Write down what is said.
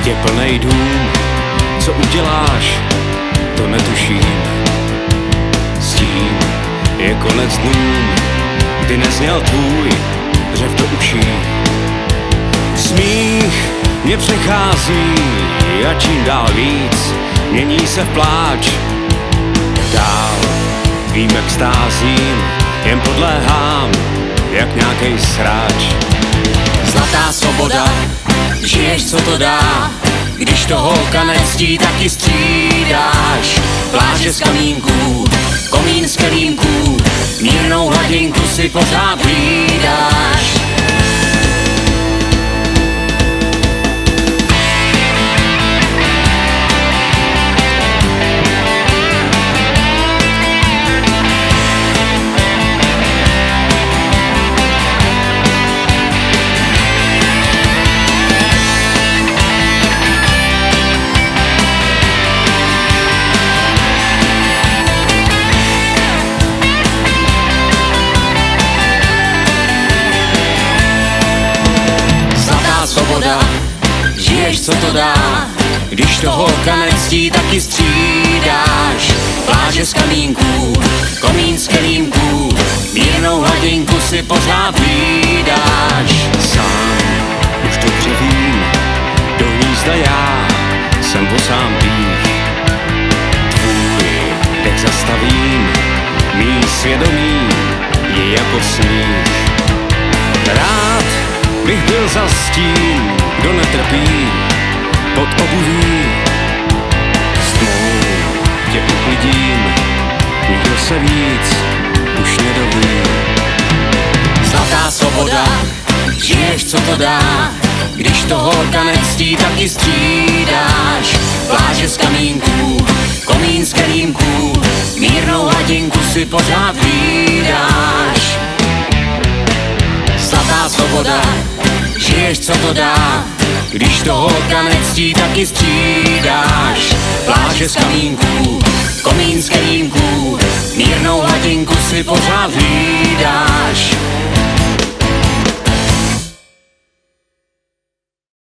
je plnej dům, co uděláš, to netuším. S tím je konec dnů, kdy nezněl tvůj řev do uší. Smích mě přechází a čím dál víc mění se v pláč. Dál vím, jak stázím, jen podléhám, jak nějakej sráč. Zlatá svoboda, žiješ, co to dá, když to holka nectí, taky střídáš. Pláže z kamínků, komín z kelímků, mírnou hladinku si pořád hlídáš. Svoboda, žiješ, co to dá, když to holka nectí, taky střídáš. Pláže z kamínků, komín z kelímků, mírnou hladinku si pořád hlídáš. Sám už dobře vím, do hnízda já jsem posám pých. Tvůj dech zastavím, mý svědomí je jako sníh. Rád bych byl za stín, kdo netrpí pod obuví. S tmou tě uklidím, nikdo se víc už nedoví. Zlatá svoboda, žiješ, co to dá, když to holka nectí, taky střídáš. Pláže z kamínků, komín z kelímků, mírnou hladinku si pořád hlídáš. Zlatá svoboda, žiješ, co to dá, když to holka nectí, taky střídáš. Pláže z kamínků, komín z kelímků, mírnou hladinku si pořád hlídáš.